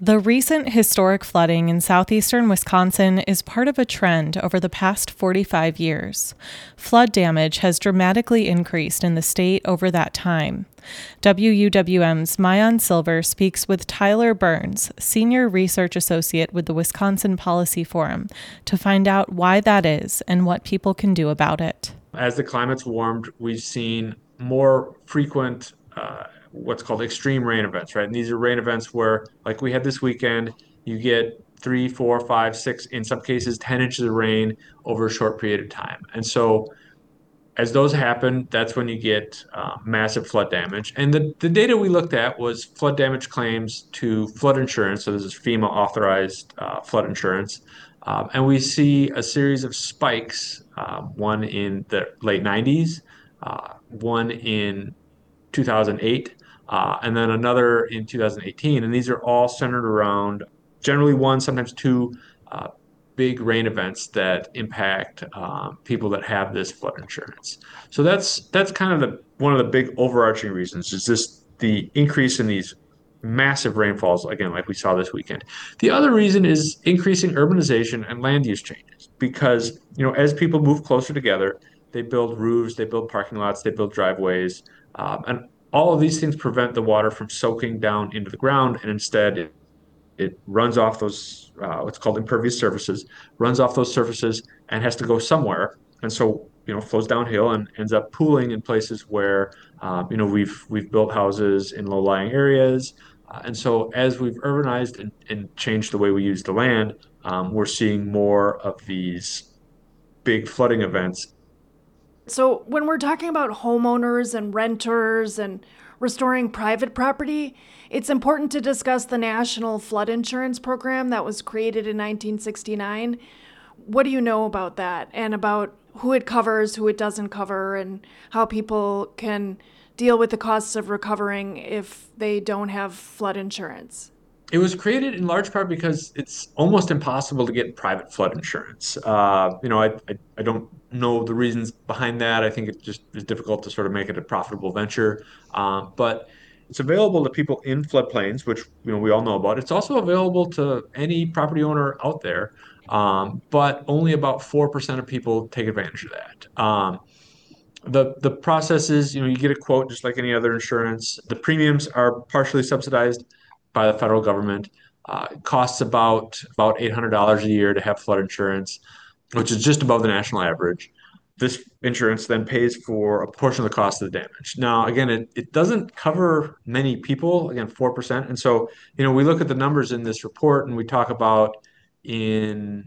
The recent historic flooding in southeastern Wisconsin is part of a trend over the past 45 years. Flood damage has dramatically increased in the state over that time. WUWM's Maayan Silver speaks with Tyler Burns, Senior Research Associate with the Wisconsin Policy Forum, to find out why that is and what people can do about it. As the climate's warmed, we've seen more frequent what's called extreme rain events, right? And these are rain events where, like we had this weekend, you get 3, 4, 5, 6, in some cases, 10 inches of rain over a short period of time. And so as those happen, that's when you get massive flood damage. And the data we looked at was flood damage claims to flood insurance. So this is FEMA authorized flood insurance. And we see a series of spikes, one in the late 90s, one in 2008, and then another in 2018. And these are all centered around generally one, sometimes two big rain events that impact people that have this flood insurance. So that's kind of one of the big overarching reasons is just the increase in these massive rainfalls, again, like we saw this weekend. The other reason is increasing urbanization and land use changes because, as people move closer together, they build roofs, they build parking lots, they build driveways, and all of these things prevent the water from soaking down into the ground, and instead it runs off those what's called impervious surfaces, runs off those surfaces and has to go somewhere, and so flows downhill and ends up pooling in places where we've built houses in low-lying areas, and so as we've urbanized and changed the way we use the land, we're seeing more of these big flooding events. So, when we're talking about homeowners and renters and restoring private property, it's important to discuss the National Flood Insurance Program that was created in 1969. What do you know about that and about who it covers, who it doesn't cover, and how people can deal with the costs of recovering if they don't have flood insurance? It was created in large part because it's almost impossible to get private flood insurance. I don't know the reasons behind that. I think it just is difficult to sort of make it a profitable venture. But it's available to people in floodplains, which we all know about. It's also available to any property owner out there, but only about 4% of people take advantage of that. The process is, you get a quote just like any other insurance. The premiums are partially subsidized by the federal government. It costs about $800 a year to have flood insurance, which is just above the national average. This insurance then pays for a portion of the cost of the damage. Now, again, it doesn't cover many people, again, 4%. And so, we look at the numbers in this report and we talk about in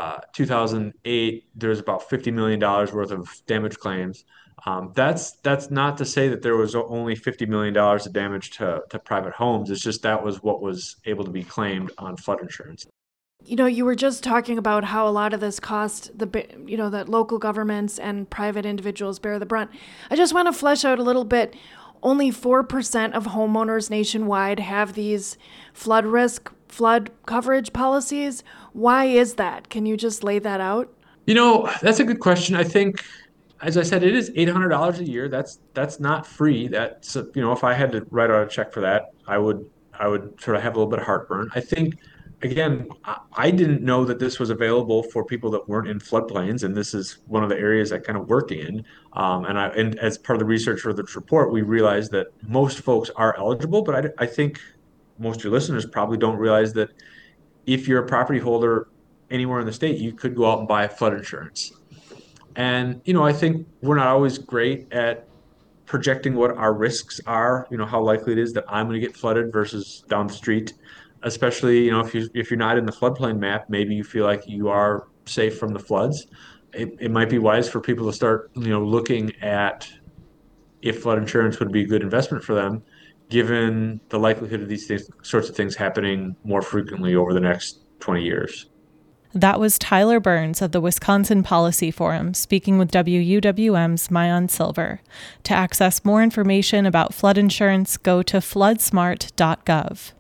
2008, there's about $50 million worth of damage claims. That's not to say that there was only $50 million of damage to private homes. It's just that was what was able to be claimed on flood insurance. You were just talking about how a lot of this cost, that local governments and private individuals bear the brunt. I just want to flesh out a little bit. Only 4% of homeowners nationwide have these flood coverage policies. Why is that? Can you just lay that out? That's a good question. I think, as I said, it is $800 a year. That's not free. That's if I had to write out a check for that, I would sort of have a little bit of heartburn. I think, again, I didn't know that this was available for people that weren't in floodplains, and this is one of the areas I kind of work in. And as part of the research for this report, we realized that most folks are eligible, but I think most of your listeners probably don't realize that if you're a property holder anywhere in the state, you could go out and buy flood insurance. And I think we're not always great at projecting what our risks are, how likely it is that I'm going to get flooded versus down the street. Especially, if you're not in the floodplain map, maybe you feel like you are safe from the floods. It might be wise for people to start, looking at if flood insurance would be a good investment for them, given the likelihood of these sorts of things happening more frequently over the next 20 years. That was Tyler Burns of the Wisconsin Policy Forum speaking with WUWM's Maayan Silver. To access more information about flood insurance, go to floodsmart.gov.